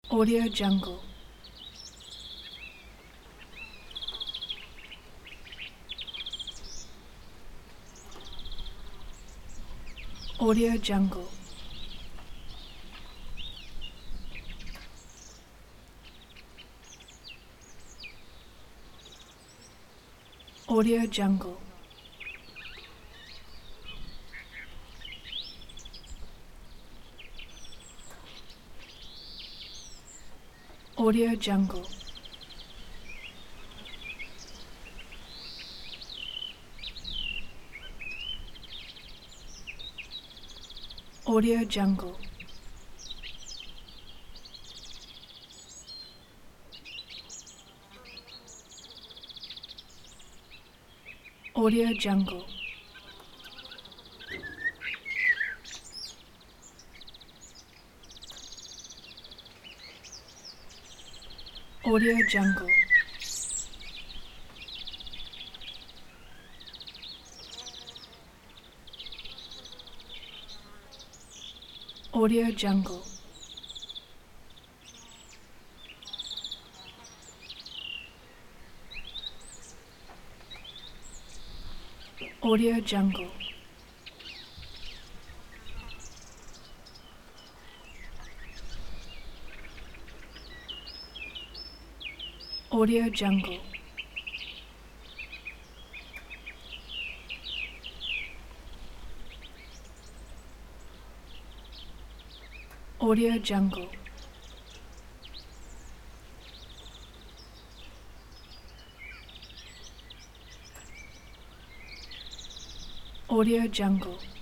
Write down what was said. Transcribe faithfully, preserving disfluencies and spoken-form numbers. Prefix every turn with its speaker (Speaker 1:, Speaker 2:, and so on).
Speaker 1: Audio Jungle. Audio Jungle. Audio Jungle. Audio Jungle. Audio Jungle. Audio Jungle. Audio Jungle. Audio Jungle. Audio Jungle. Audio Jungle. Audio Jungle. Audio Jungle.